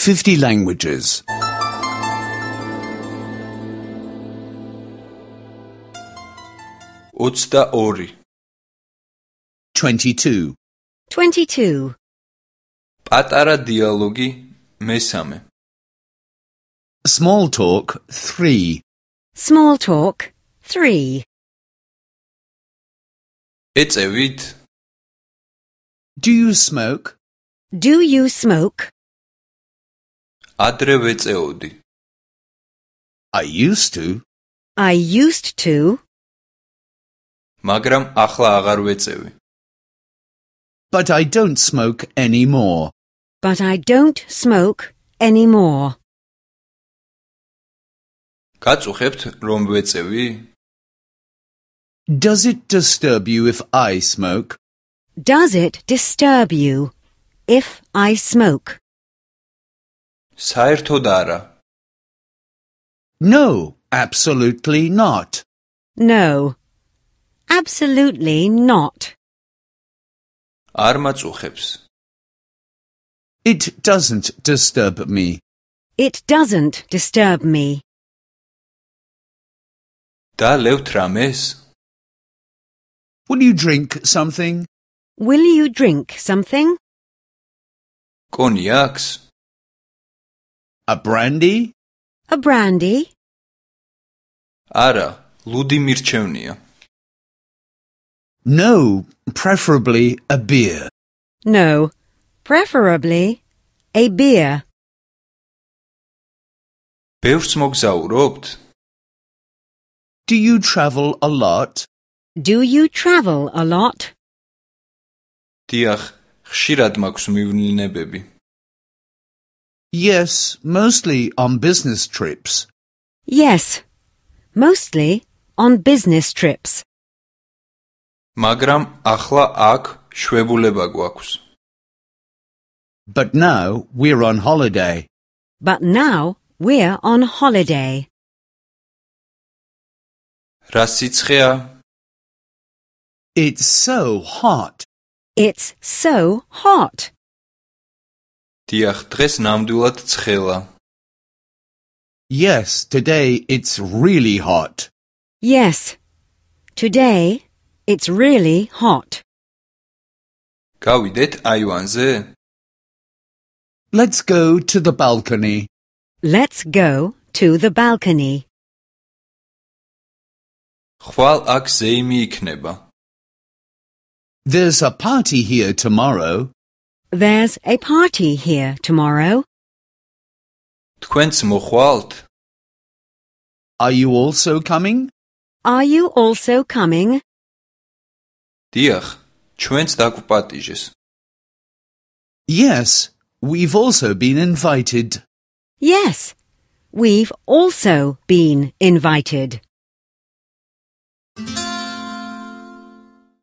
50 languages. 22 22. 22. პატარა დიალოგი მესამე Small talk 3. Small talk 3. ეწევით Do you smoke? Do you smoke? ადრე ვეწეოდი I used to. I used to, მაგრამ ახლა აღარ ვეწევი But I don't smoke anymore. but I don't smoke anymore. გაწუხებთ რომ ვეწევი Does it disturb you if I smoke? Does it disturb you if I smoke? საერთოდ არა No, absolutely not. No, absolutely not. არ მაწუხებს It doesn't disturb me. It doesn't disturb me. დალევთ რამეს Will you drink something? Will you drink something? კონიაქს A brandy? A brandy? არა ლუდი მირჩევნია No, preferably a beer. No, preferably a beer. ბევრს მოგზაურობთ Do you travel a lot? Do you travel a lot? დიახ ხშირად მაქვს მივლინებები Yes, mostly on business trips. Yes, mostly on business trips. მაგრამ ახლა აქ შვებულება გვაქვს But now we're on holiday. But now we're on holiday. რა სიცხეა It's so hot. It's so hot. დიახ დღეს ნამდვილად ცხელა Yes, today it's really hot. Yes, today it's really hot. გავიდეთ აივანზე Let's go to the balcony. Let's go to the balcony. ხვალ აქ ზეიმი იქნება There's a party here tomorrow. There's a party here tomorrow. თქვენც მოხვალთ Are you also coming? Are you also coming? დიახ ჩვენც დაგვპატიჟეს Yes, we've also been invited. Yes, we've also been invited.